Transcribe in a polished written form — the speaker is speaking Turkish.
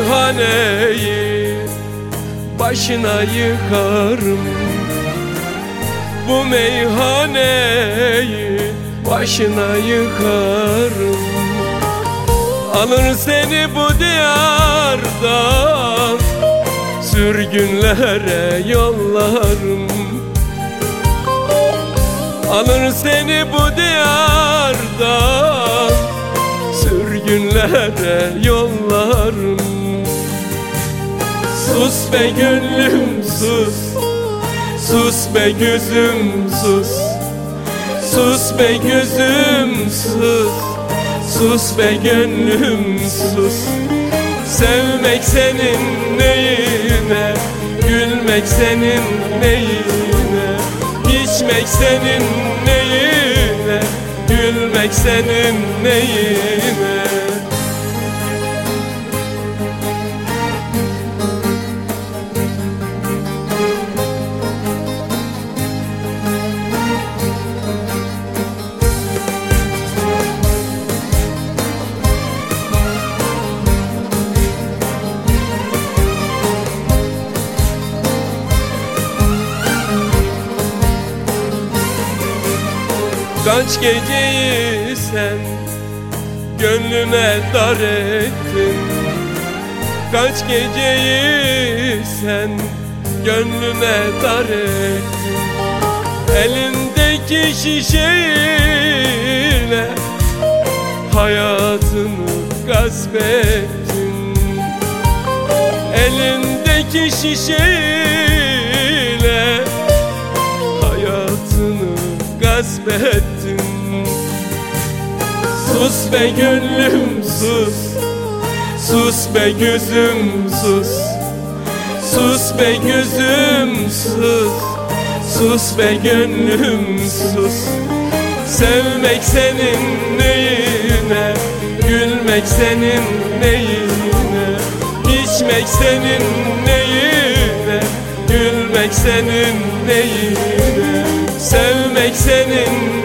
meyhaneyi başına yıkarım. Bu meyhaneyi başına yıkarım. Alır seni bu diyardan sürgünlere yollarım. Alır seni bu diyardan sürgünlere yollarım. Sus be gönlüm sus, sus be gözüm sus, sus be gözüm sus, sus be gönlüm sus. Sevmek senin neyine, gülmek senin neyine, içmek senin neyine, gülmek senin neyine. Kaç geceyi sen gönlüme dar ettin, kaç geceyi sen gönlüme dar ettin. Elindeki şişeyle hayatını gasp ettin. Elindeki şişeyle hayatını gasp ettin. Sus be gönlüm sus, sus be gözüm sus, sus be gözüm sus, sus be gönlüm sus. Sevmek senin neyine, gülmek senin neyine, içmek senin neyine, gülmek senin neyine. Sevmek senin